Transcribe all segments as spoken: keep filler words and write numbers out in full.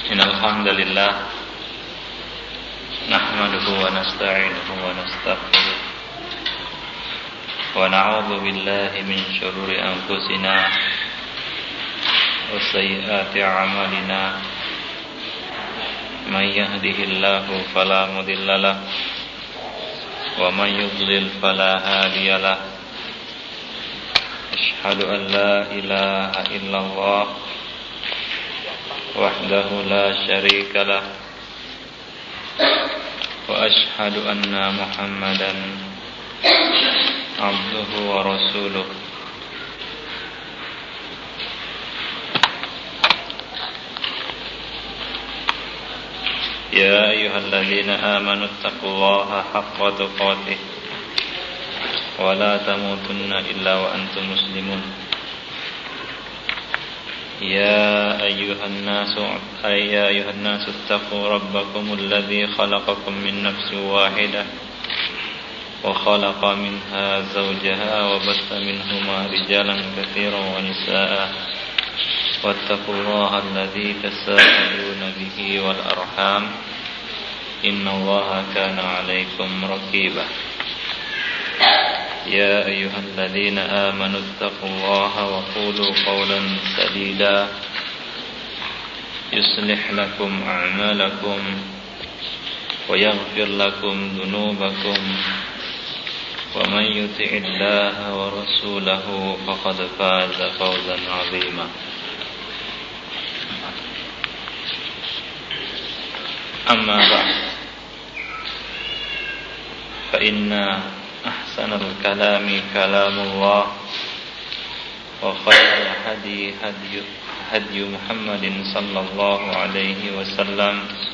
إن الحمد لله نحمده ونستعينه ونستغفره ونعوذ بالله من شرور أنفسنا وسيئات أعمالنا من يهده الله فلا مضل له ومن يضلل فلا هادي له أشهد أن لا إله إلا الله وحده لا شريك له وأشهد أن محمدا عبده ورسوله يا أيها الذين آمنوا اتقوا الله حق تقاته ولا تموتن إلا وأنتم مسلمون يا أيها الناس يا أيها الناس اتقوا ربكم الذي خلقكم من نفس واحدة وخلق منها زوجها وبث منهما رجالا كثيرا ونساء واتقوا الله الذي تساءلون به والأرحام إن الله كان عليكم رقيبا يا أيها الذين آمنوا اتقوا الله وقولوا قولا سديدا يصلح لكم أعمالكم ويغفر لكم ذنوبكم ومن يطع الله ورسوله فقد فاز فوزا عظيما أما بعد فإن أحسن الكلام كلام الله وخير الهدي هدي هدي محمد صلى الله عليه وسلم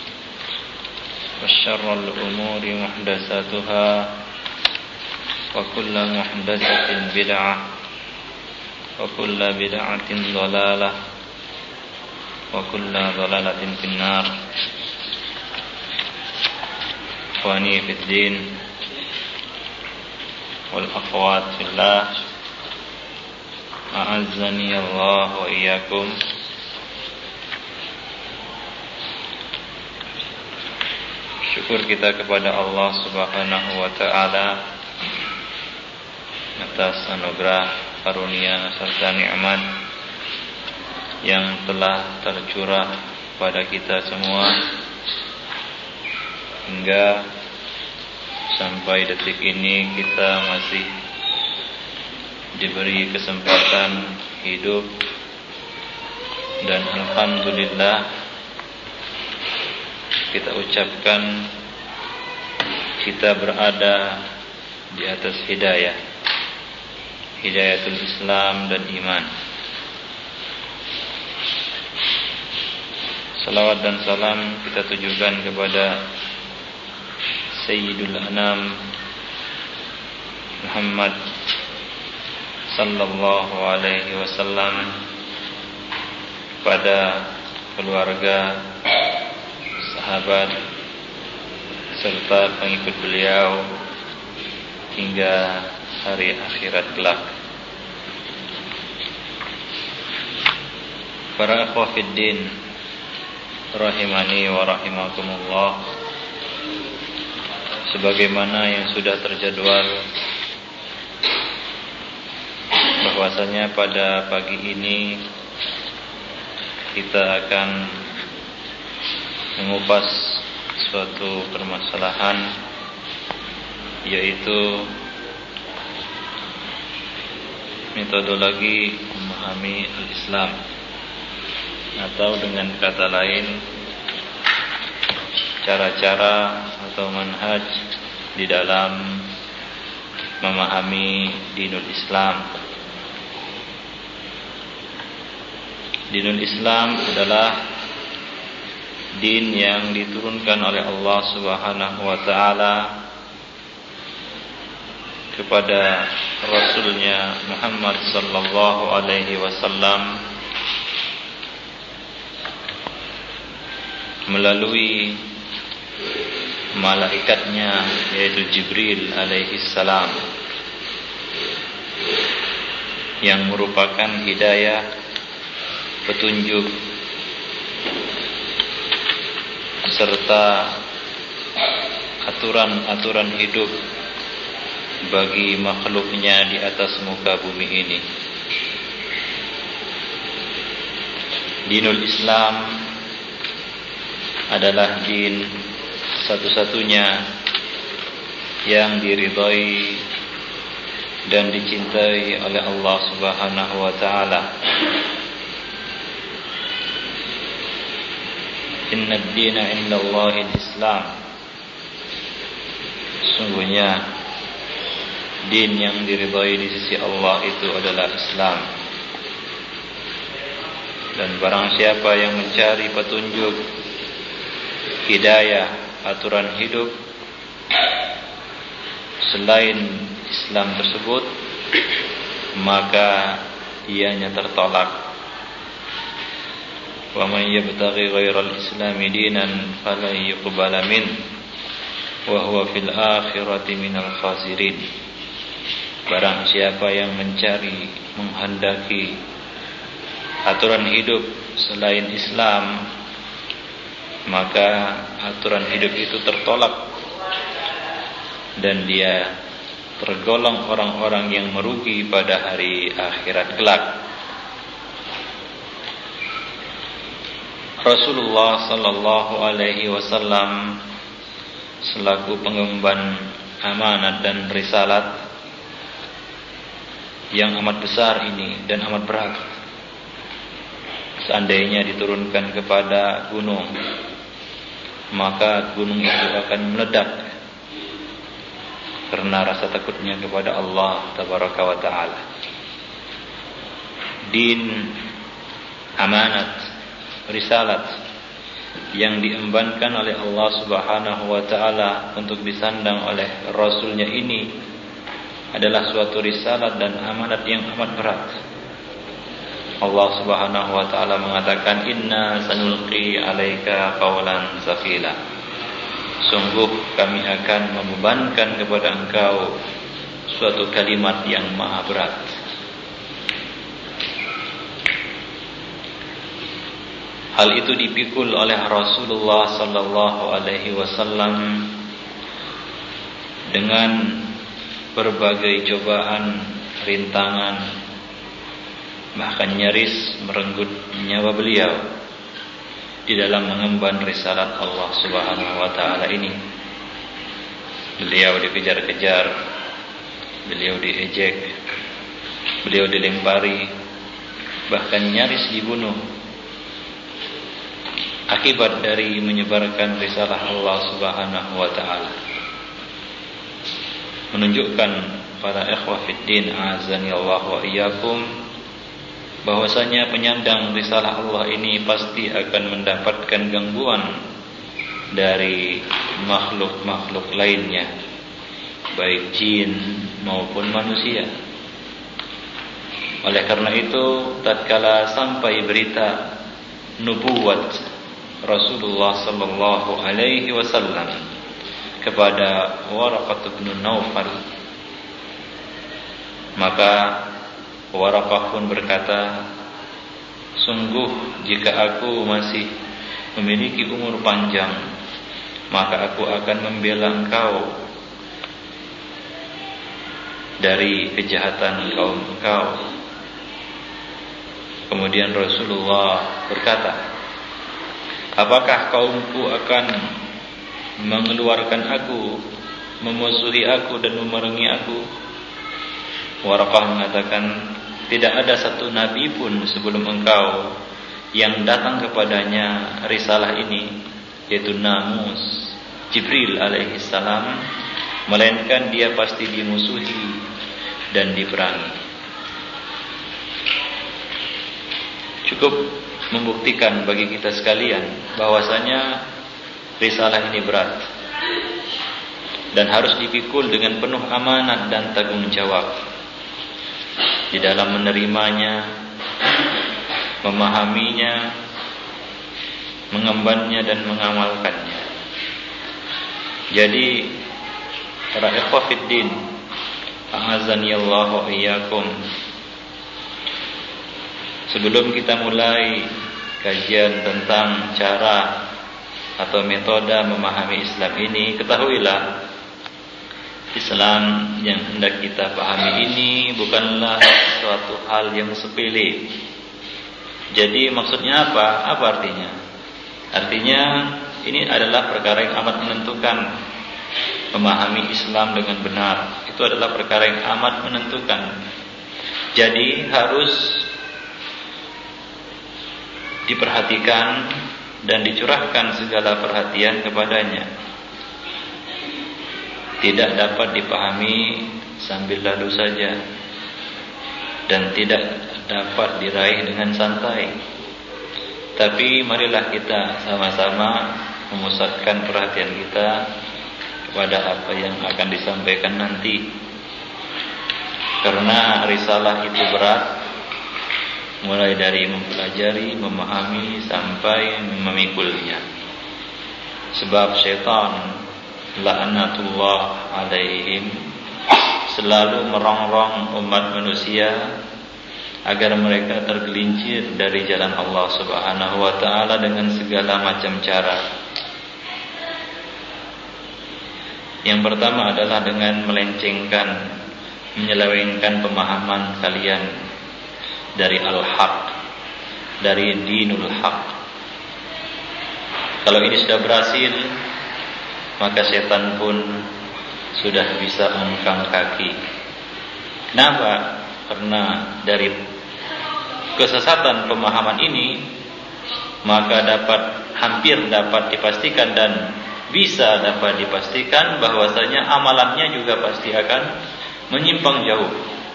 وشر الأمور محدثاتها وكل محدثة بدعة وكل بدعة ضلالة وكل ضلالة في النار. إخواني في الدين والأخوات في الله أعزني الله وإياكم. Syukur kita kepada Allah Subhanahu wa taala atas anugerah, karunia serta nikmat yang telah tercurah pada kita semua hingga sampai detik ini kita masih diberi kesempatan hidup, dan alhamdulillah kita ucapkan kita berada di atas hidayah, hidayatul Islam dan iman. Salawat dan salam kita tujukan kepada Sayyidul Anam Muhammad sallallahu alaihi wasallam, pada keluarga, sahabat serta pengikut beliau hingga hari akhirat kelak. Para akhwah fiddin rahimani wa rahimakumullah, sebagaimana yang sudah terjadwal bahwasanya pada pagi ini kita akan mengupas suatu permasalahan, yaitu metodologi memahami al-Islam, atau dengan kata lain cara-cara atau manhaj di dalam memahami dinul Islam. Dinul Islam adalah din yang diturunkan oleh Allah Subhanahu wa taala kepada Rasulnya Muhammad sallallahu alaihi wasallam melalui malaikatnya, yaitu Jibril alaihi salam, yang merupakan hidayah, petunjuk serta aturan-aturan hidup bagi makhluknya di atas muka bumi ini. Dinul Islam adalah din satu-satunya yang diridhai dan dicintai oleh Allah Subhanahu wa taala. Inna ad-dina 'indallahi al-Islam. Sungguhnya din yang diridhai di sisi Allah itu adalah Islam. Dan barang siapa yang mencari petunjuk hidayah, aturan hidup selain Islam tersebut, maka ianya tertolak. Wa man yabtaghi ghairal islami dinan falan yuqbala min wa huwa fil akhirati minal khasirin. Barang siapa yang mencari, menghendaki aturan hidup selain Islam, maka aturan hidup itu tertolak dan dia tergolong orang-orang yang merugi pada hari akhirat kelak. Rasulullah sallallahu alaihi wasallam selaku pengemban amanat dan risalat yang amat besar ini dan amat berat, seandainya diturunkan kepada gunung, maka gunung itu akan meledak karena rasa takutnya kepada Allah tabaraka wa ta'ala. Din, amanat, risalat yang diembankan oleh Allah Subhanahu wa ta'ala untuk disandang oleh Rasulnya ini adalah suatu risalat dan amanat yang amat berat. Allah Subhanahu wa ta'ala mengatakan, inna sanulqi alaika qawlan tsaqila. Sungguh kami akan membebankan kepada engkau suatu kalimat yang maha berat. Hal itu dipikul oleh Rasulullah sallallahu alaihi wasallam dengan berbagai cobaan, rintangan, bahkan nyaris merenggut nyawa beliau di dalam mengemban risalat Allah Subhanahu wa taala ini. Beliau dikejar-kejar, beliau diejek, beliau dilempari, bahkan nyaris dibunuh akibat dari menyebarkan risalah Allah Subhanahu wa taala. Menunjukkan para ikhwah fiddin azani Allah wa iyyakum bahwasanya penyandang risalah Allah ini pasti akan mendapatkan gangguan dari makhluk-makhluk lainnya, baik jin maupun manusia. Oleh karena itu, tatkala sampai berita nubuwat Rasulullah sallallahu alaihi wasallam kepada Waraqah bin Naufal, maka Waraqah pun berkata, sungguh jika aku masih memiliki umur panjang, maka aku akan membela engkau dari kejahatan kaum engkau. Kemudian Rasulullah berkata, apakah kaumku akan mengeluarkan aku, memusuhi aku dan memerangi aku? Waraqah mengatakan, tidak ada satu nabi pun sebelum engkau yang datang kepadanya risalah ini, yaitu Namus Jibril alaihi salam, melainkan dia pasti dimusuhi dan diperangi. Cukup membuktikan bagi kita sekalian bahwasanya risalah ini berat dan harus dipikul dengan penuh amanat dan tanggung jawab di dalam menerimanya, memahaminya, mengembannya dan mengamalkannya. Jadi para ikhwah fiddin a'azani Allah wa iyyakum, sebelum kita mulai kajian tentang cara atau metode memahami Islam ini, ketahuilah Islam yang hendak kita pahami ini bukanlah suatu hal yang sepele. Jadi maksudnya apa? Apa artinya? Artinya ini adalah perkara yang amat menentukan. Memahami Islam dengan benar itu adalah perkara yang amat menentukan. Jadi harus diperhatikan dan dicurahkan segala perhatian kepadanya. Tidak dapat dipahami sambil lalu saja, dan tidak dapat diraih dengan santai. Tapi marilah kita sama-sama memusatkan perhatian kita kepada apa yang akan disampaikan nanti, karena risalah itu berat, mulai dari mempelajari, memahami sampai memikulnya. Sebab syaitan la'natullah alaihim selalu merongrong umat manusia agar mereka tergelincir dari jalan Allah Subhanahu wa taala dengan segala macam cara. Yang pertama adalah dengan melencengkan, menyelewengkan pemahaman kalian dari al-haq, dari dinul haq. Kalau ini sudah berhasil, maka setan pun sudah bisa mengangkat kaki. Kenapa? Karena dari kesesatan pemahaman ini, maka dapat hampir dapat dipastikan dan bisa dapat dipastikan bahwasanya amalannya juga pasti akan menyimpang jauh.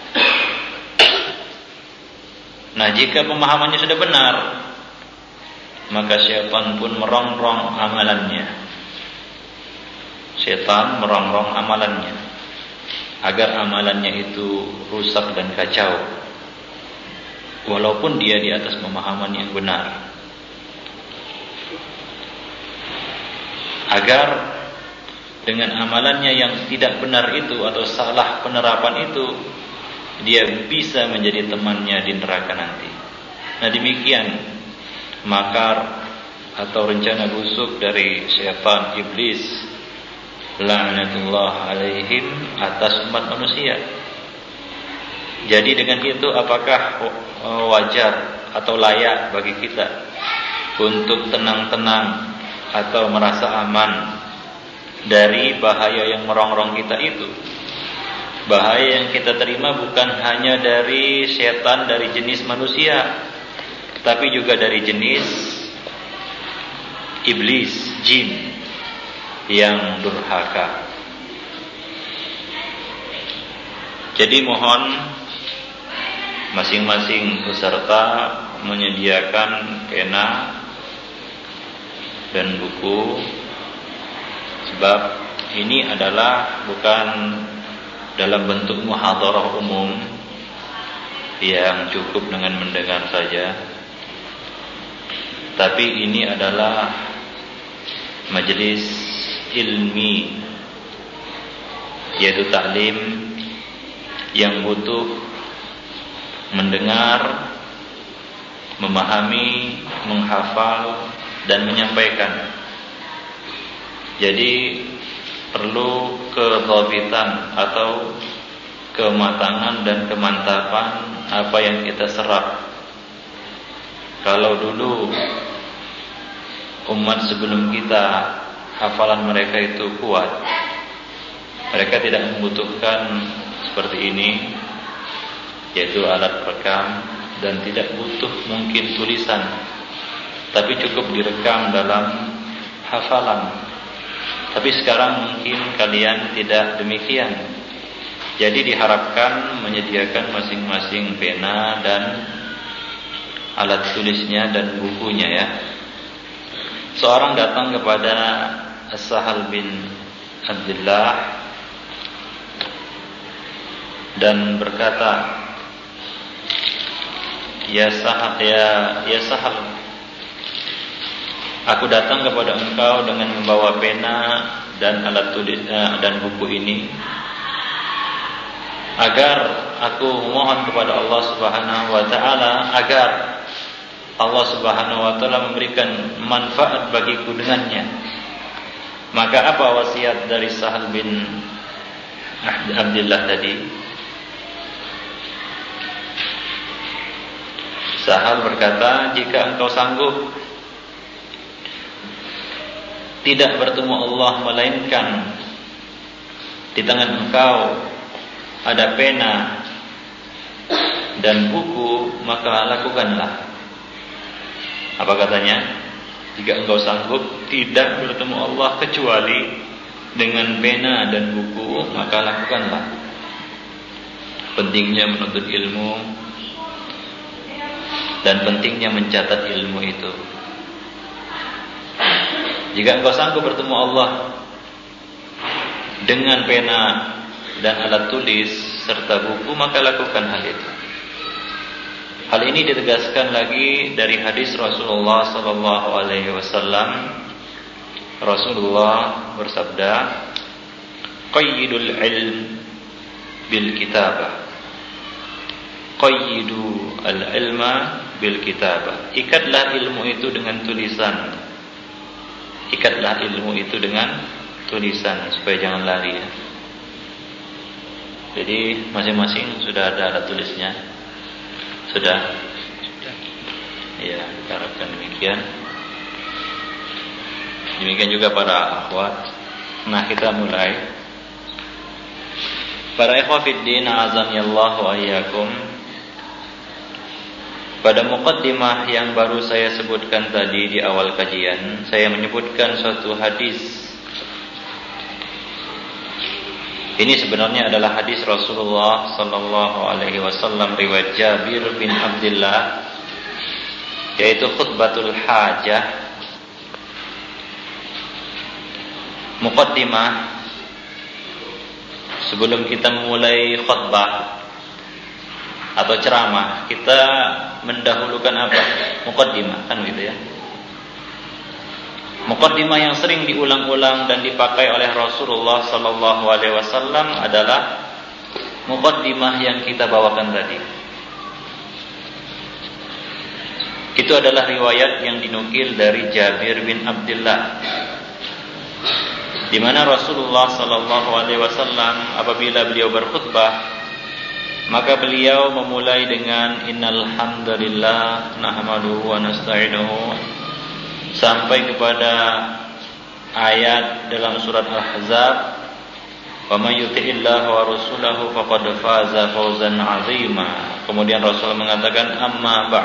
Nah, jika pemahamannya sudah benar, maka syaitan pun merongrong amalannya. Syaitan merongrong amalannya agar amalannya itu rusak dan kacau, walaupun dia di atas pemahaman yang benar. Agar dengan amalannya yang tidak benar itu atau salah penerapan itu, dia bisa menjadi temannya di neraka nanti. Nah, demikian makar atau rencana busuk dari syaitan iblis la'natullah alaihim atas umat manusia. Jadi dengan itu apakah wajar atau layak bagi kita untuk tenang-tenang atau merasa aman dari bahaya yang merongrong kita itu? Bahaya yang kita terima bukan hanya dari setan dari jenis manusia, tapi juga dari jenis iblis, jin yang durhaka. Jadi mohon masing-masing peserta menyediakan pena dan buku, sebab ini adalah bukan dalam bentuk muhadharah umum yang cukup dengan mendengar saja, tapi ini adalah majelis ilmi, yaitu taklim yang butuh mendengar, memahami, menghafal dan menyampaikan. Jadi perlu kedhabitan atau kematangan dan kemantapan apa yang kita serap. Kalau dulu umat sebelum kita hafalan mereka itu kuat, mereka tidak membutuhkan seperti ini, yaitu alat perekam, dan tidak butuh mungkin tulisan, tapi cukup direkam dalam hafalan. Tapi sekarang mungkin kalian tidak demikian. Jadi diharapkan menyediakan masing-masing pena dan alat tulisnya dan bukunya ya. Seorang datang kepada As-Sahal bin Abdullah dan berkata, Ya Sahal, ya, ya Sahal, aku datang kepada engkau dengan membawa pena dan alat tulis dan buku ini agar aku mohon kepada Allah Subhanahu wa taala agar Allah Subhanahu wa taala memberikan manfaat bagiku dengannya. Maka apa wasiat dari Sahal bin Abdullah tadi? Sahal berkata, jika engkau sanggup tidak bertemu Allah, melainkan di tangan engkau ada pena dan buku, maka lakukanlah. Apa katanya? Jika engkau sanggup tidak bertemu Allah kecuali dengan pena dan buku, maka lakukanlah. Pentingnya menuntut ilmu dan pentingnya mencatat ilmu itu. Jika engkau sanggup bertemu Allah dengan pena dan alat tulis serta buku, maka lakukan hal itu. Hal ini ditegaskan lagi dari hadis Rasulullah sallallahu alaihi wasallam. Rasulullah bersabda, "Qayyidul ilm bil kitabah." Qayyidu al-ilma bil kitabah. Ikatlah ilmu itu dengan tulisan. Ikatlah ilmu itu dengan tulisan supaya jangan lari ya. Jadi masing-masing sudah ada alat tulisnya. Sudah. Sudah. Ya, harapkan demikian. Demikian juga para akhwat. Nah, kita mulai. Para ikhwah fiddin, azanillahu wa iyyakum. Pada muqaddimah yang baru saya sebutkan tadi di awal kajian, saya menyebutkan suatu hadis. Ini sebenarnya adalah hadis Rasulullah sallallahu alaihi wasallam riwayat Jabir bin Abdullah, yaitu khutbatul hajah. Muqaddimah, sebelum kita memulai khutbah atau ceramah, kita mendahulukan apa? Muqaddimah, kan gitu ya. Muqaddimah yang sering diulang-ulang dan dipakai oleh Rasulullah sallallahu alaihi wasallam adalah muqaddimah yang kita bawakan tadi. Itu adalah riwayat yang dinukil dari Jabir bin Abdullah, di mana Rasulullah sallallahu alaihi wasallam apabila beliau berkhutbah, maka beliau memulai dengan innal hamdalillah nahmaduhu wa nasta'inuhu sampai kepada ayat dalam surat Al-Ahzab, wa may yuti'illah wa rasulahu faqad faza fawzan 'azima. Kemudian Rasul mengatakan amma ba'd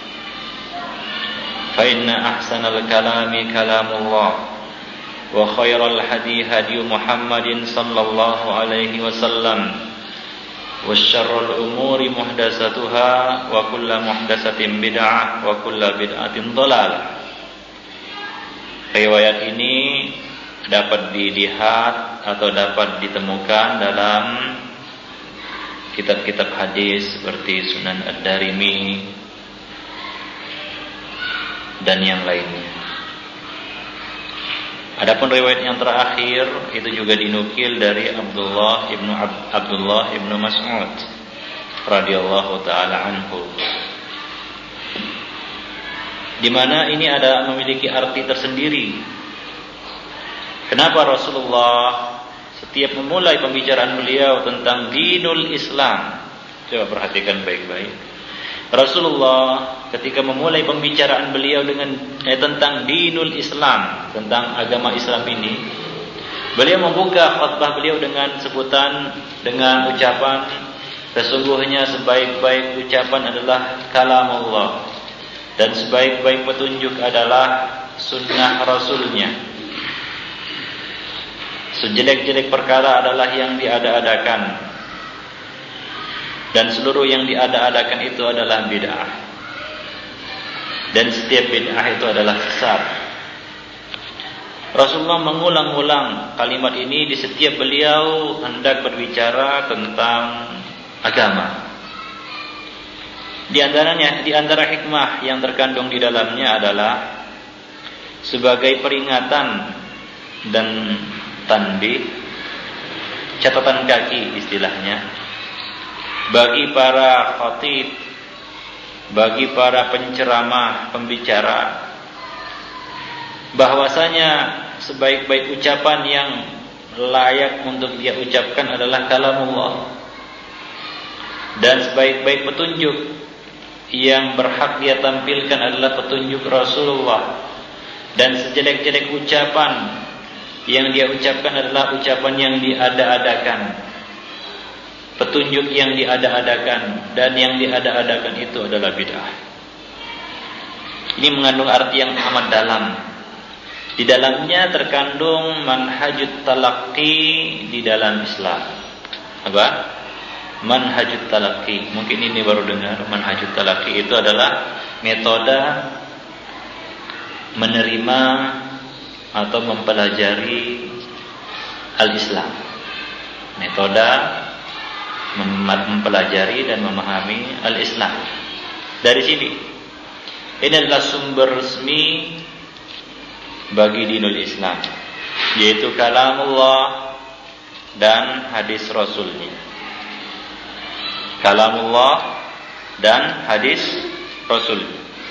fa inna ahsanal kalami kalamullah wa khairal hadi hadi Muhammadin sallallahu alaihi wasallam wa syarrul umuri muhdatsatuha wa kullu muhdatsatin bid'ah wa kullu bid'atin dhalalah. Riwayat ini dapat dilihat atau dapat ditemukan dalam kitab-kitab hadis seperti Sunan Ad-Darimi dan yang lainnya. Adapun riwayat yang terakhir itu juga dinukil dari Abdullah ibnu Ab- Abdullah ibnu Mas'ud radhiyallahu taala anhu, di mana ini ada memiliki arti tersendiri. Kenapa Rasulullah setiap memulai pembicaraan beliau tentang dinul Islam? Coba perhatikan baik-baik. Rasulullah ketika memulai pembicaraan beliau dengan eh, tentang dinul Islam, tentang agama Islam ini, beliau membuka khutbah beliau dengan sebutan, dengan ucapan, sesungguhnya sebaik-baik ucapan adalah kalamullah, dan sebaik-baik petunjuk adalah sunnah Rasulnya. Sejelek-jelek perkara adalah yang diada-adakan, dan seluruh yang diada-adakan itu adalah bid'ah, dan setiap bid'ah itu adalah sesat. Rasulullah mengulang-ulang kalimat ini di setiap beliau hendak berbicara tentang agama. Di antaranya, di antara hikmah yang terkandung di dalamnya adalah sebagai peringatan dan tanbih, catatan kaki istilahnya, bagi para khatib bagi para penceramah, pembicara, bahwasanya sebaik-baik ucapan yang layak untuk dia ucapkan adalah kalamullah, dan sebaik-baik petunjuk yang berhak dia tampilkan adalah petunjuk Rasulullah, dan sejelek-jelek ucapan yang dia ucapkan adalah ucapan yang diada-adakan, petunjuk yang diada-adakan, dan yang diada-adakan itu adalah bid'ah. Ini mengandung arti yang amat dalam. Di dalamnya terkandung manhajut talaqqi di dalam Islam. Apa? Manhajut talaqqi. Mungkin ini baru dengar. Manhajut talaqqi itu adalah metode menerima atau mempelajari al-Islam. Metode mempelajari dan memahami al-Islam. Dari sini, ini adalah sumber resmi bagi dinul Islam, yaitu kalamullah dan hadis Rasulnya. Kalamullah dan hadis Rasul.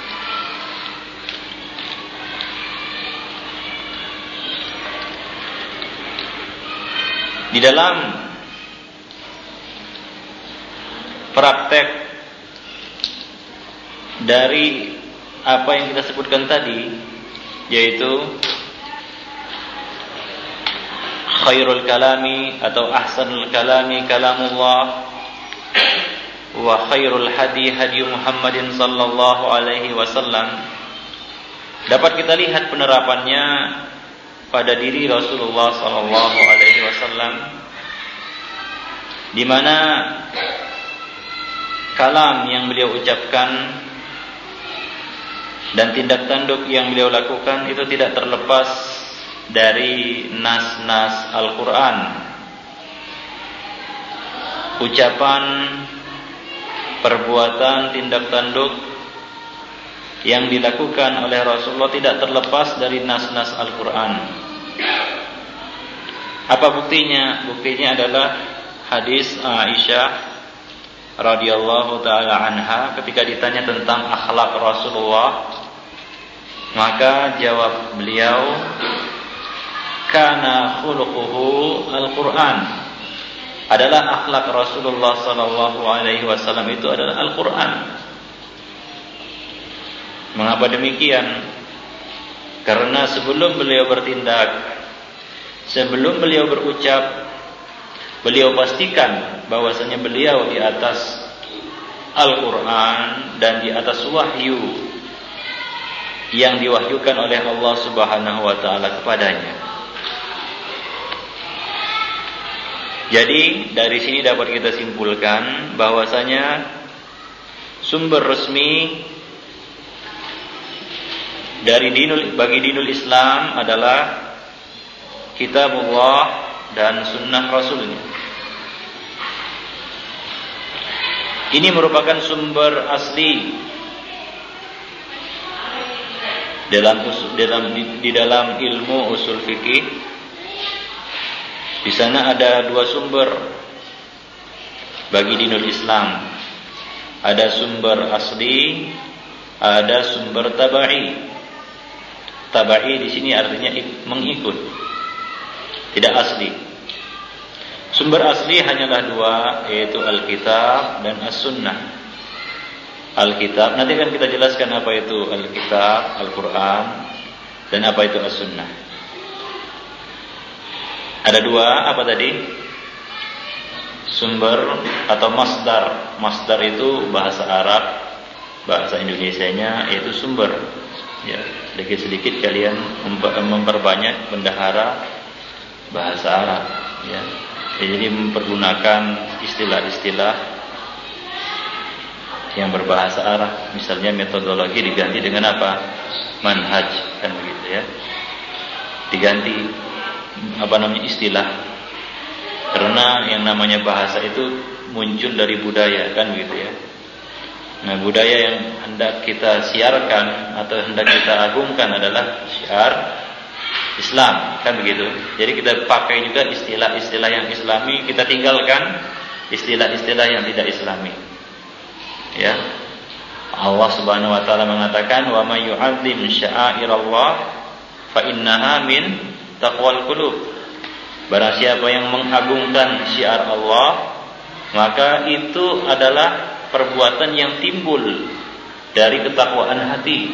Di dalam praktek dari apa yang kita sebutkan tadi, yaitu khairul kalami atau ahsanul kalami kalamullah, wa khairul hadi hadi Muhammadin sallallahu alaihi wasallam, dapat kita lihat penerapannya pada diri Rasulullah sallallahu alaihi wasallam, di mana kalam yang beliau ucapkan dan tindak tanduk yang beliau lakukan itu tidak terlepas dari nas-nas Al-Quran. Ucapan, perbuatan, tindak tanduk yang dilakukan oleh Rasulullah tidak terlepas dari nas-nas Al-Quran. Apa buktinya? Buktinya adalah hadis Aisyah radhiyallahu taala anha ketika ditanya tentang akhlak Rasulullah, maka jawab beliau, kana khuluquhu al-Quran. Adalah akhlak Rasulullah sallallahu alaihi wasallam itu adalah Al-Quran. Mengapa demikian? Karena sebelum beliau bertindak, sebelum beliau berucap, beliau pastikan bahwasanya beliau di atas Al-Quran dan di atas wahyu yang diwahyukan oleh Allah Subhanahu wa taala kepadanya. Jadi dari sini dapat kita simpulkan bahwasanya sumber resmi dari dinul bagi dinul Islam adalah kitabullah dan sunnah Rasulnya. Ini merupakan sumber asli dalam dalam di, di dalam ilmu usul fikih. Di sana ada dua sumber bagi dinul Islam. Ada sumber asli, ada sumber tabai. Tabai di sini artinya mengikut, tidak asli. Sumber asli hanyalah dua, yaitu Alkitab dan As-Sunnah. Alkitab, nanti akan kita jelaskan apa itu Alkitab, Al-Quran, dan apa itu As-Sunnah. Ada dua, apa tadi? Sumber atau masdar. Masdar itu bahasa Arab, bahasa Indonesianya yaitu sumber. Ya, sedikit-sedikit kalian memperbanyak bendahara bahasa Arab. Ya. Jadi mempergunakan istilah-istilah yang berbahasa Arab. Misalnya metodologi diganti dengan apa? Manhaj, kan begitu ya. Diganti apa namanya istilah. Karena yang namanya bahasa itu muncul dari budaya, kan begitu ya. Nah, budaya yang hendak kita siarkan atau hendak kita agungkan adalah syiar Islam, kan begitu. Jadi kita pakai juga istilah-istilah yang Islami, kita tinggalkan istilah-istilah yang tidak Islami. Ya. Allah Subhanahu wa taala mengatakan, "Wa may yu'azzim sya'airallah fa innaha min taqwal qulub." Barang siapa yang mengagungkan syiar Allah, maka itu adalah perbuatan yang timbul dari ketakwaan hati.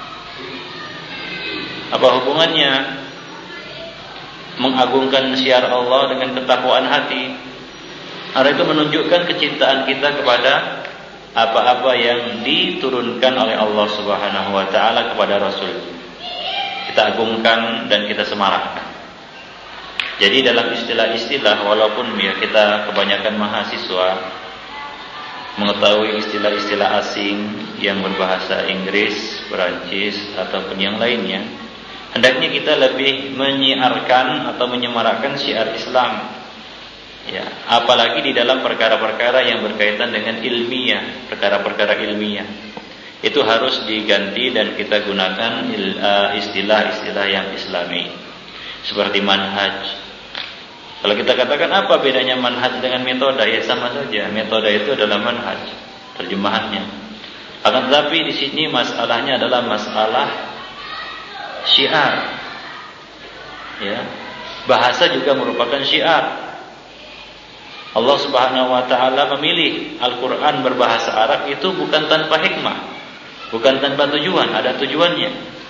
Apa hubungannya mengagungkan syiar Allah dengan ketakwaan hati? Karena itu menunjukkan kecintaan kita kepada apa-apa yang diturunkan oleh Allah Subhanahu wa taala kepada Rasul. Kita agungkan dan kita semarakkan. Jadi dalam istilah-istilah, walaupun ya kita kebanyakan mahasiswa mengetahui istilah-istilah asing yang berbahasa Inggris, Perancis ataupun yang lainnya, hendaknya kita lebih menyiarkan atau menyemarakkan syiar Islam. Ya, apalagi di dalam perkara-perkara yang berkaitan dengan ilmiah, perkara-perkara ilmiah. Itu harus diganti dan kita gunakan istilah-istilah yang Islami. Seperti manhaj. Kalau kita katakan apa bedanya manhaj dengan metode, ya sama saja. Metode itu adalah manhaj, terjemahannya. Akan tetapi di sini masalahnya adalah masalah syiar. Ya, bahasa juga merupakan syiar. Allah Subhanahu wa taala memilih Al-Qur'an berbahasa Arab itu bukan tanpa hikmah, bukan tanpa tujuan, ada tujuannya.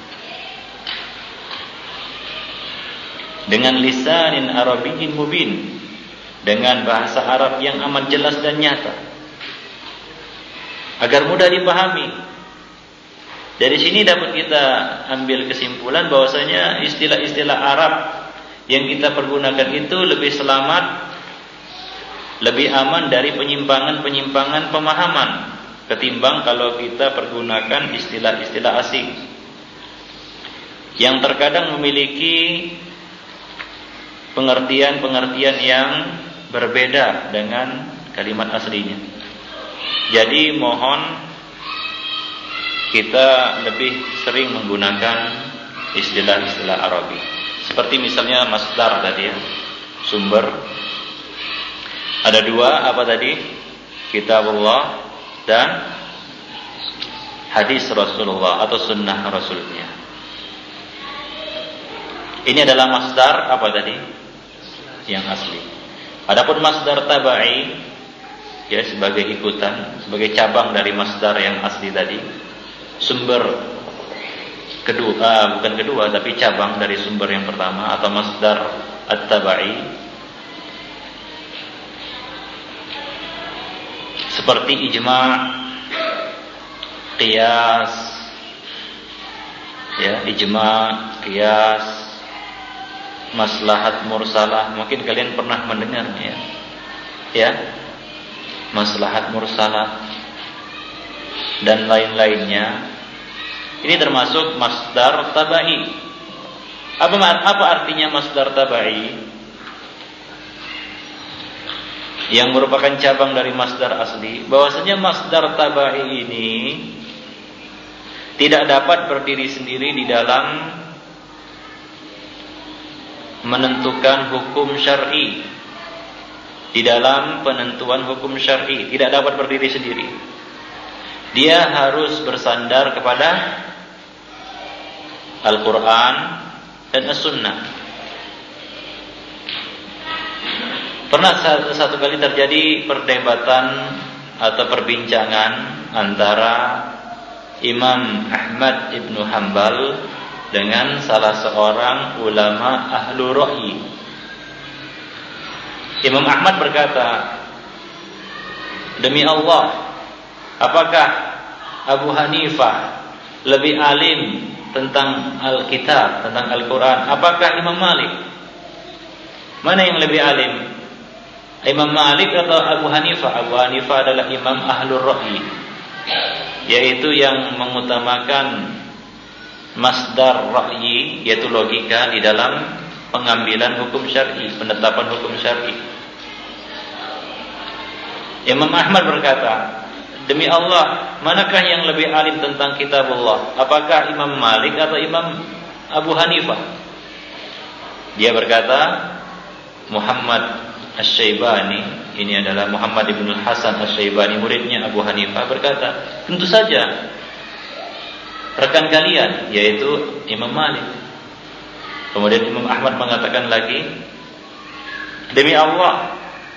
Dengan lisanin arabiyyin mubin, dengan bahasa Arab yang amat jelas dan nyata, agar mudah dipahami. Dari sini dapat kita ambil kesimpulan bahwasanya istilah-istilah Arab yang kita pergunakan itu lebih selamat, lebih aman dari penyimpangan-penyimpangan pemahaman ketimbang kalau kita pergunakan istilah-istilah asing yang terkadang memiliki pengertian-pengertian yang berbeda dengan kalimat aslinya. Jadi mohon kita lebih sering menggunakan istilah-istilah Arabi. Seperti misalnya masdar tadi ya, sumber. Ada dua, apa tadi? Kitabullah dan hadis Rasulullah atau sunnah Rasulnya. Ini adalah masdar apa tadi? Yang asli. Adapun masdar tabai, ya sebagai ikutan, sebagai cabang dari masdar yang asli tadi, sumber kedua, ah, bukan kedua, tapi cabang dari sumber yang pertama atau masdar at-tabai, seperti ijma', qiyas, ya ijma', qiyas, maslahat mursalah, mungkin kalian pernah mendengarnya, ya, maslahat mursalah dan lain-lainnya. Ini termasuk masdar tabai. Apa apa artinya masdar tabai? Yang merupakan cabang dari masdar asli. Bahwasanya masdar tabai ini tidak dapat berdiri sendiri di dalam menentukan hukum syar'i, di dalam penentuan hukum syar'i tidak dapat berdiri sendiri. Dia harus bersandar kepada Al-Quran dan As-Sunnah. Pernah satu kali terjadi perdebatan atau perbincangan antara Imam Ahmad ibnu Hanbal dengan salah seorang ulama ahlu ra'yi. Imam Ahmad berkata, demi Allah, apakah Abu Hanifah lebih alim tentang Alkitab, tentang Al-Quran? Apakah Imam Malik? Mana yang lebih alim? Imam Malik atau Abu Hanifah? Abu Hanifah adalah imam ahlu ra'yi, yaitu yang mengutamakan masdar ra'yi, yaitu logika di dalam pengambilan hukum syar'i, penetapan hukum syar'i. Imam Ahmad berkata, demi Allah, manakah yang lebih alim tentang kitabullah? Apakah Imam Malik atau Imam Abu Hanifah? Dia berkata, Muhammad Asy-Syaibani, ini adalah Muhammad ibn Hasan Asy-Syaibani, muridnya Abu Hanifah, berkata, tentu saja rekan kalian, yaitu Imam Malik. Kemudian Imam Ahmad mengatakan lagi, demi Allah,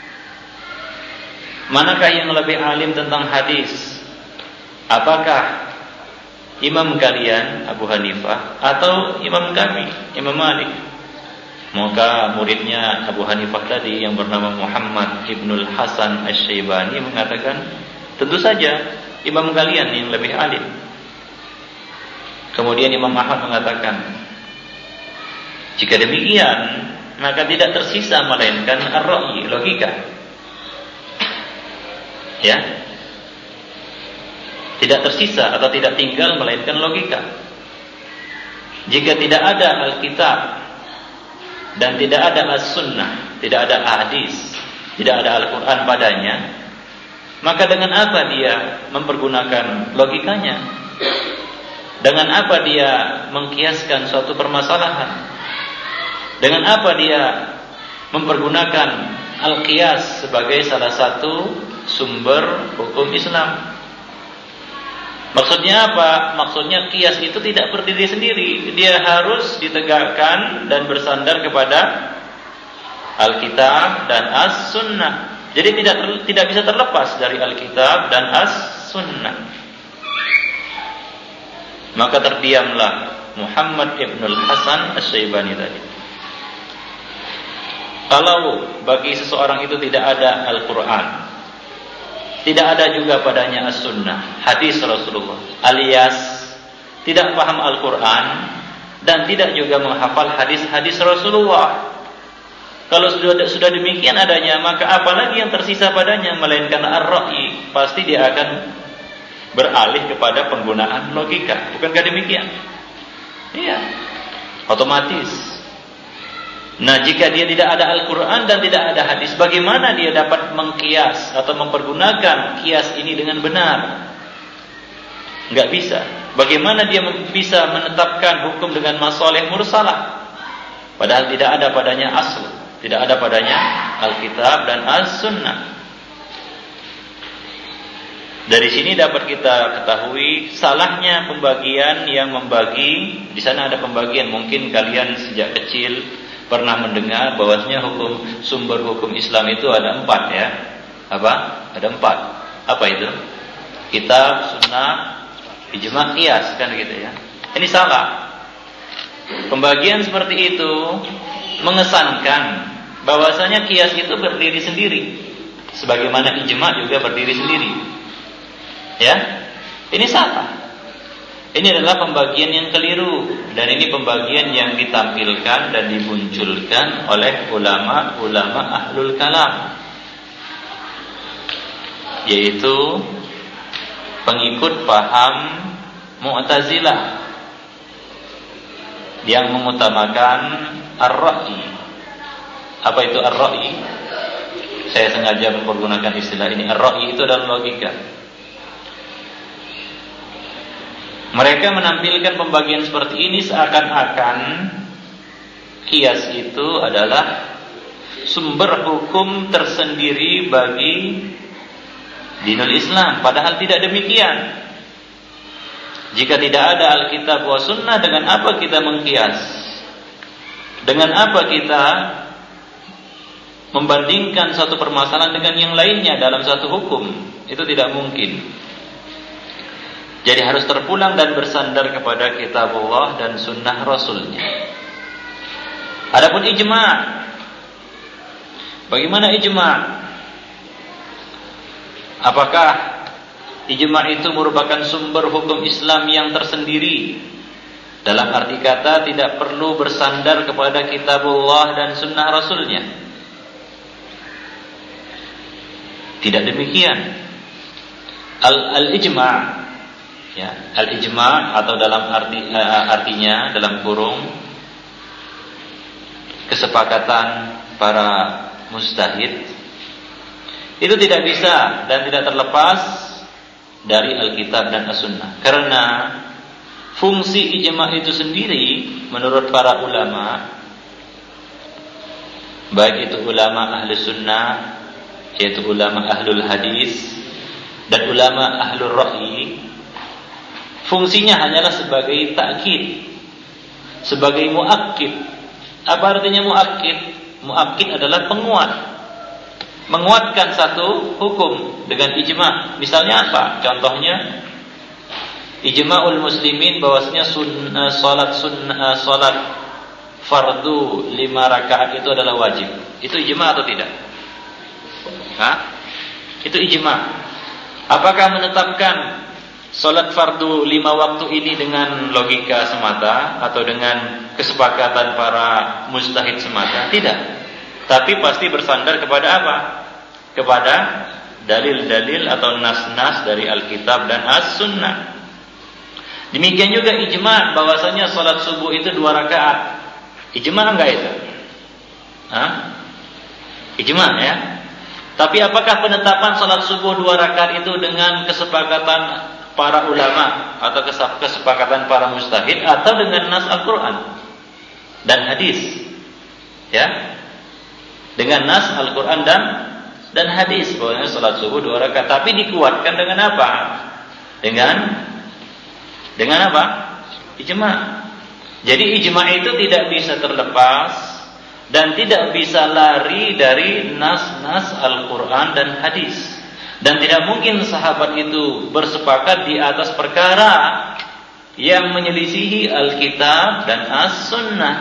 manakah yang lebih alim tentang hadis? Apakah imam kalian Abu Hanifah atau imam kami Imam Malik? Maka muridnya Abu Hanifah tadi yang bernama Muhammad ibnul Hasan Asy-Syaibani mengatakan, tentu saja imam kalian yang lebih alim. Kemudian Imam Ahmad mengatakan, jika demikian maka tidak tersisa melainkan ar-ra'yi, logika. Ya, tidak tersisa atau tidak tinggal melainkan logika. Jika tidak ada Alkitab dan tidak ada as-sunnah, tidak ada hadis, tidak ada Al-Quran padanya, maka dengan apa dia mempergunakan logikanya? Dengan apa dia mengkiaskan suatu permasalahan? Dengan apa dia mempergunakan al-qiyas sebagai salah satu sumber hukum Islam? Maksudnya apa? Maksudnya qiyas itu tidak berdiri sendiri. Dia harus ditegakkan dan bersandar kepada Alkitab dan As-Sunnah. Jadi tidak tidak bisa terlepas dari Alkitab dan As-Sunnah. Maka terdiamlah Muhammad ibnul Hasan Asy-Syaibani tadi. Kalau bagi seseorang itu tidak ada Al-Quran, tidak ada juga padanya as-sunnah, hadis Rasulullah, alias tidak paham Al-Quran dan tidak juga menghafal hadis-hadis Rasulullah. Kalau sudah sudah demikian adanya, maka apalagi yang tersisa padanya melainkan ar-ra'yi. Pasti dia akan beralih kepada penggunaan logika. Bukankah demikian? Iya, otomatis. Nah, jika dia tidak ada Al-Quran dan tidak ada hadis, bagaimana dia dapat mengkias atau mempergunakan kias ini dengan benar? Enggak bisa. Bagaimana dia bisa menetapkan hukum dengan masalih mursalah? Padahal tidak ada padanya asl, tidak ada padanya Alkitab dan As-Sunnah. Dari sini dapat kita ketahui salahnya pembagian yang membagi. Di sana ada pembagian, mungkin kalian sejak kecil pernah mendengar bahwasanya hukum sumber hukum Islam itu ada empat, ya. Apa? Ada empat. Apa itu? Kitab, sunnah, ijma', qiyas, kan gitu ya. Ini salah. Pembagian seperti itu mengesankan bahwasanya qiyas itu berdiri sendiri, sebagaimana ijma' juga berdiri sendiri. Ya, ini salah. Ini adalah pembagian yang keliru, dan ini pembagian yang ditampilkan dan dimunculkan oleh ulama-ulama ahlul kalam, yaitu pengikut paham Mu'tazilah yang mengutamakan ar-ra'yi. Apa itu ar-ra'yi? Saya sengaja mempergunakan istilah ini. Ar-ra'yi itu adalah logika. Mereka menampilkan pembagian seperti ini seakan-akan qiyas itu adalah sumber hukum tersendiri bagi dinul Islam. Padahal tidak demikian. Jika tidak ada Alkitab wa Sunnah, dengan apa kita mengqiyas? Dengan apa kita membandingkan satu permasalahan dengan yang lainnya dalam satu hukum? Itu tidak mungkin. Jadi harus terpulang dan bersandar kepada kitabullah dan sunnah Rasulnya. Adapun ijma', bagaimana ijma'? Apakah ijma' itu merupakan sumber hukum Islam yang tersendiri? Dalam arti kata tidak perlu bersandar kepada kitabullah dan sunnah Rasulnya. Tidak demikian. Al-ijma' ya, al-ijma' atau dalam arti uh, artinya dalam kurung kesepakatan para mujtahid, itu tidak bisa dan tidak terlepas dari Alkitab dan As-Sunnah. Karena fungsi ijma' itu sendiri menurut para ulama, baik itu ulama ahli sunnah yaitu ulama ahlul hadis dan ulama ahlul ra'yi, fungsinya hanyalah sebagai ta'kid, sebagai muakkid. Apa artinya muakkid? Muakkid adalah penguat, menguatkan satu hukum dengan ijma. Misalnya apa? Contohnya ijma'ul muslimin bahwasanya sunnah salat sunnah salat fardu lima rakaat itu adalah wajib. Itu ijma atau tidak? Hah? Itu ijma. Apakah menetapkan salat fardu lima waktu ini dengan logika semata atau dengan kesepakatan para mujtahid semata? Tidak. Tapi pasti bersandar kepada apa? Kepada dalil-dalil atau nas-nas dari Alkitab dan As-Sunnah. Demikian juga ijma bahwasanya salat subuh itu dua rakaat. Ijma enggak itu? Hah? Ijma ya. Tapi apakah penetapan salat subuh dua rakaat itu dengan kesepakatan para ulama atau kesepakatan para mujtahid atau dengan nas Al-Qur'an dan hadis? Ya. Dengan nas Al-Qur'an dan dan hadis bahwa salat subuh dua rakaat, tapi dikuatkan dengan apa? Dengan dengan apa? Ijma. Jadi ijma itu tidak bisa terlepas dan tidak bisa lari dari nas-nas Al-Qur'an dan hadis. Dan tidak mungkin sahabat itu bersepakat di atas perkara yang menyelisihi Alkitab dan As-Sunnah.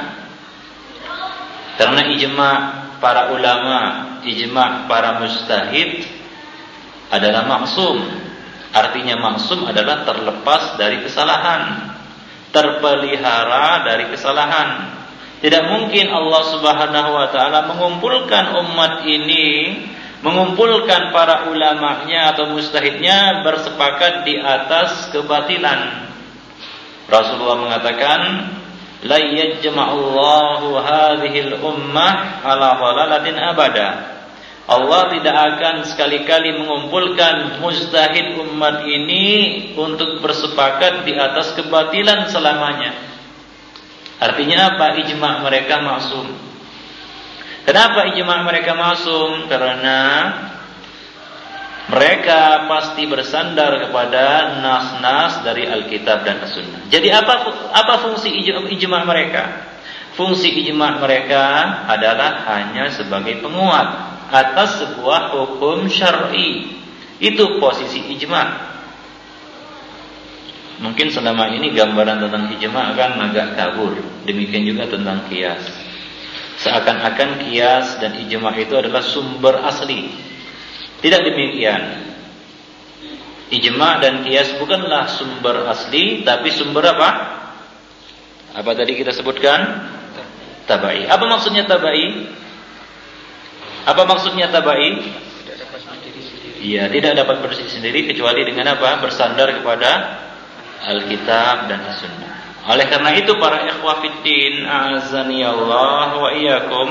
Karena ijma para ulama, ijma para mujtahid adalah maksum. Artinya maksum adalah terlepas dari kesalahan, terpelihara dari kesalahan. Tidak mungkin Allah Subhanahu wa taala mengumpulkan umat ini, mengumpulkan para ulamanya atau mujtahidnya bersepakat di atas kebatilan. Rasulullah mengatakan, la yajma'ullahu hadhil ummah ala dhalalatin abada. Allah tidak akan sekali-kali mengumpulkan mujtahid umat ini untuk bersepakat di atas kebatilan selamanya. Artinya apa? Ijma' mereka maksum. Kenapa ijma' mereka maksum? Karena mereka pasti bersandar kepada nas-nas dari Alkitab dan As-Sunnah. Jadi apa apa fungsi ijma' mereka? Fungsi ijma' mereka adalah hanya sebagai penguat atas sebuah hukum syar'i. Itu posisi ijma'. Mungkin selama ini gambaran tentang ijma' kan agak kabur. Demikian juga tentang qiyas. Seakan-akan qiyas dan ijma' itu adalah sumber asli. Tidak demikian. Ijma' dan qiyas bukanlah sumber asli, tapi sumber apa? Apa tadi kita sebutkan? Tabai. Apa maksudnya tabai? Apa maksudnya tabai? Iya, tidak dapat berdiri sendiri kecuali dengan apa? Bersandar kepada Alkitab dan As-Sunnah. Oleh karena itu para ikhwah fiddin, azani Allah wa iyyakum,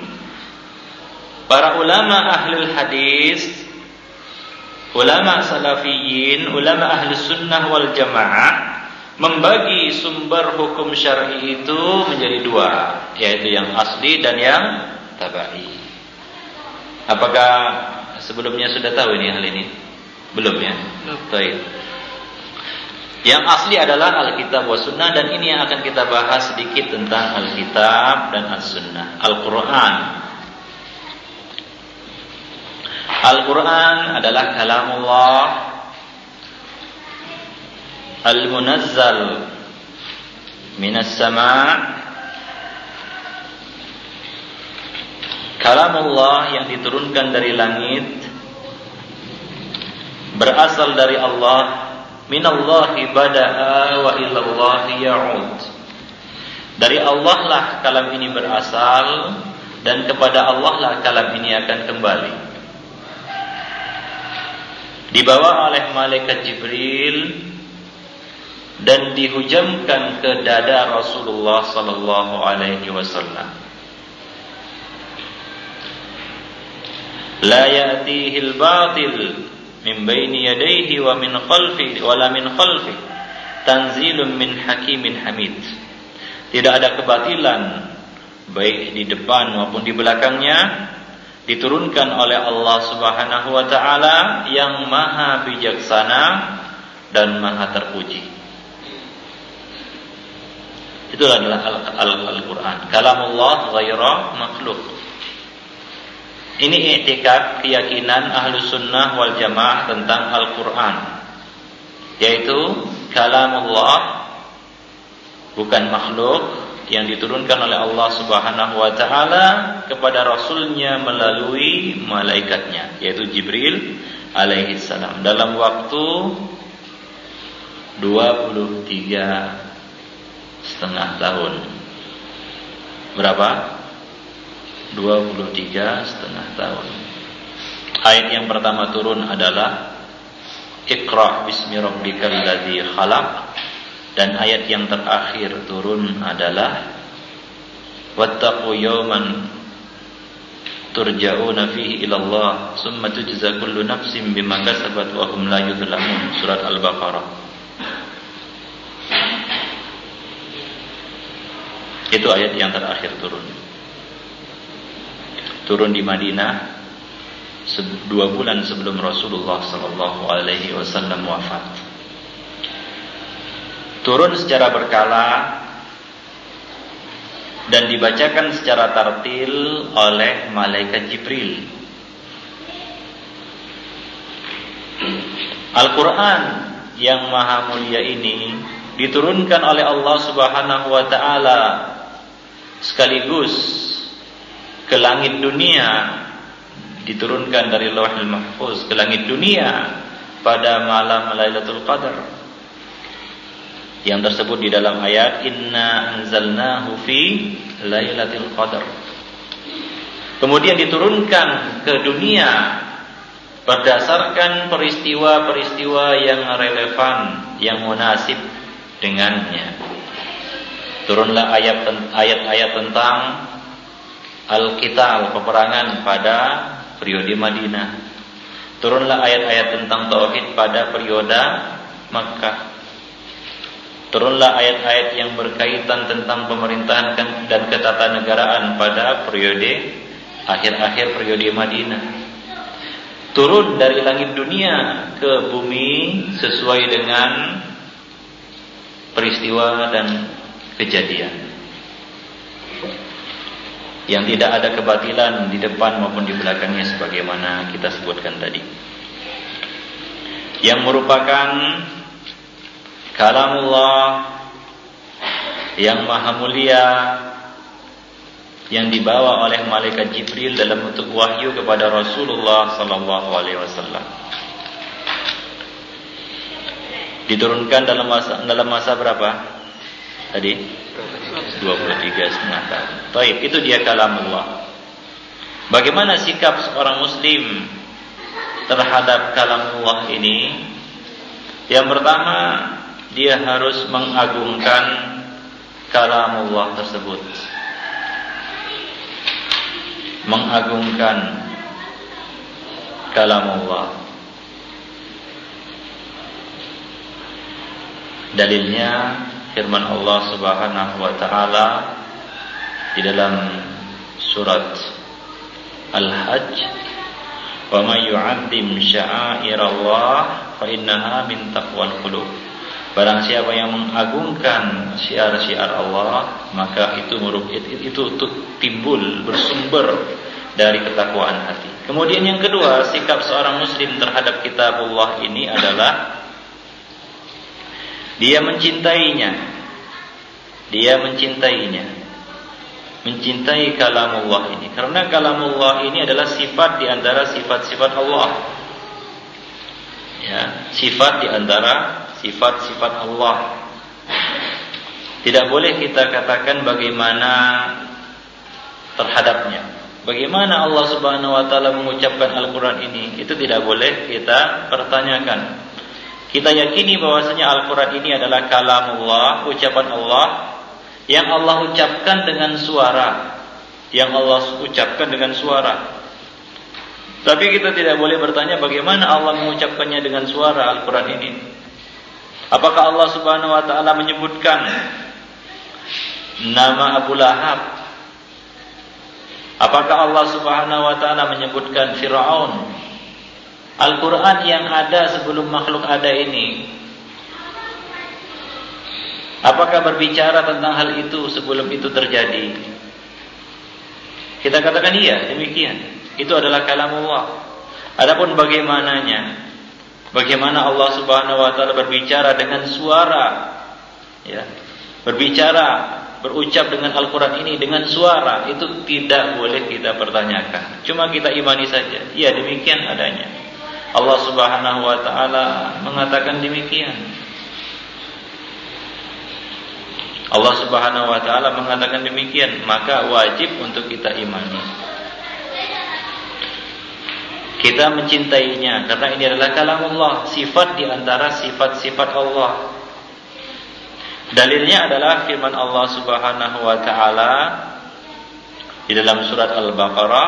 para ulama ahlul hadis, ulama salafiyin, ulama ahli sunnah wal jamaah membagi sumber hukum syar'i itu menjadi dua, yaitu yang asli dan yang tabai. Apakah sebelumnya sudah tahu ini hal ini? Belum ya? Baik. Yang asli adalah Alkitab wa Sunnah, dan ini yang akan kita bahas sedikit tentang Alkitab dan As-Sunnah. Al-Quran. Al-Quran adalah kalamullah al-munazzal minas sama', kalamullah yang diturunkan dari langit, berasal dari Allah, minallahi bada'a wa ilallahi ya'ud. Dari Allah lah kalam ini berasal, dan kepada Allah lah kalam ini akan kembali. Dibawa oleh malaikat Jibril dan dihujamkan ke dada Rasulullah sallallahu alaihi wasallam. La ya'tihi al-batil min baini yadayhi wa min khalfi wala min khalfi tanzilun min hakimin hamid. Tidak ada kebatilan baik di depan maupun di belakangnya, diturunkan oleh Allah Subhanahu wa taala yang maha bijaksana dan maha terpuji. Itulah adalah Al-Quran. Kalamullah ghaira makhluk. Ini i'tikad keyakinan ahlu sunnah wal jamaah tentang Al-Quran, yaitu kalamullah bukan makhluk yang diturunkan oleh Allah Subhanahu wa taala kepada rasulnya melalui malaikatnya, yaitu Jibril alaihi salam, dalam waktu dua puluh tiga setengah tahun. Berapa? dua puluh tiga setengah tahun. Ayat yang pertama turun adalah Iqra bismi rabbikal ladzi khalaq, dan ayat yang terakhir turun adalah wattaqu yawman turja'una fihi ila Allah summa tujza kullu nafsin bima kasabat wa hum la yuzlamun. Surat Al-Baqarah. Itu ayat yang terakhir turun. Turun di Madinah dua bulan sebelum Rasulullah sallallahu alaihi wasallam wafat. Turun secara berkala dan dibacakan secara tartil oleh malaikat Jibril. Al-Quran yang maha mulia ini diturunkan oleh Allah Subhanahu wa taala sekaligus ke langit dunia, diturunkan dari Lauhul Mahfuz ke langit dunia pada malam Lailatul Qadar yang tersebut di dalam ayat inna anzalnahu fi Lailatul Qadar. Kemudian diturunkan ke dunia berdasarkan peristiwa-peristiwa yang relevan, yang munasib dengannya. Turunlah ayat-ayat tentang Al-Qital, peperangan pada periode Madinah. Turunlah ayat-ayat tentang tauhid pada periode Makkah. Turunlah ayat-ayat yang berkaitan tentang pemerintahan dan ketatanegaraan pada periode akhir-akhir periode Madinah. Turun dari langit dunia ke bumi sesuai dengan peristiwa dan kejadian, yang tidak ada kebatilan di depan maupun di belakangnya sebagaimana kita sebutkan tadi, yang merupakan kalamullah yang maha mulia yang dibawa oleh malaikat Jibril dalam bentuk wahyu kepada Rasulullah sallallahu alaihi wasallam. Diturunkan dalam masa dalam masa berapa? Tadi dua puluh tiga setengah tahun. Baik, itu dia kalamullah. Bagaimana sikap seorang muslim terhadap kalamullah ini? Yang pertama, dia harus mengagungkan kalamullah tersebut. Mengagungkan kalamullah. Dalilnya firman Allah Subhanahu wa taala di dalam surat Al-Hajj, "Wa may yu'azzim sya'airallah fa innaha min taqwal qulub." Barang siapa yang mengagungkan syiar-syiar Allah, maka itu itu, itu, itu timbul bersumber dari ketakwaan hati. Kemudian yang kedua, sikap seorang muslim terhadap kitabullah ini adalah dia mencintainya. Dia mencintainya. Mencintai kalamullah ini. Karena kalamullah ini adalah sifat di antara sifat-sifat Allah. Ya, sifat di antara sifat-sifat Allah. Tidak boleh kita katakan bagaimana terhadapnya. Bagaimana Allah Subhanahu wa taala mengucapkan Al-Qur'an ini, itu tidak boleh kita pertanyakan. Kita yakini bahwasanya Al-Quran ini adalah kalamullah, ucapan Allah, yang Allah ucapkan dengan suara, yang Allah ucapkan dengan suara. Tapi kita tidak boleh bertanya bagaimana Allah mengucapkannya dengan suara Al-Quran ini. Apakah Allah Subhanahu wa taala menyebutkan nama Abu Lahab Apakah Allah Subhanahu wa taala menyebutkan Firaun? Al-Qur'an yang ada sebelum makhluk ada ini, apakah berbicara tentang hal itu sebelum itu terjadi? Kita katakan iya, demikian. Itu adalah kalamullah. Adapun bagaimananya, bagaimana Allah Subhanahu wa taala berbicara dengan suara, ya, berbicara, berucap dengan Al-Quran ini dengan suara, itu tidak boleh kita pertanyakan. Cuma kita imani saja. Ya, demikian adanya. Allah Subhanahu wa taala mengatakan demikian. Allah Subhanahu wa taala mengatakan demikian, maka wajib untuk kita imani. Kita mencintainya karena ini adalah kalamullah, sifat di antara sifat-sifat Allah. Dalilnya adalah firman Allah Subhanahu wa taala di dalam surat Al-Baqarah,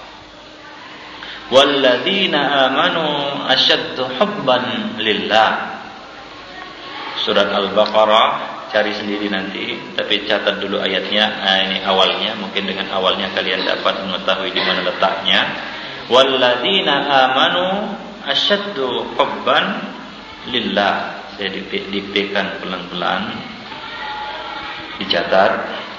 "Walladzina amanu asyaddu hubban lillah." Surat Al-Baqarah, cari sendiri nanti, tapi catat dulu ayatnya. Nah, ini awalnya, mungkin dengan awalnya kalian dapat mengetahui di mana letaknya. Walladzina amanu asyaddu hubban lillah. Saya dipikirkan pelan-pelan, dicatat.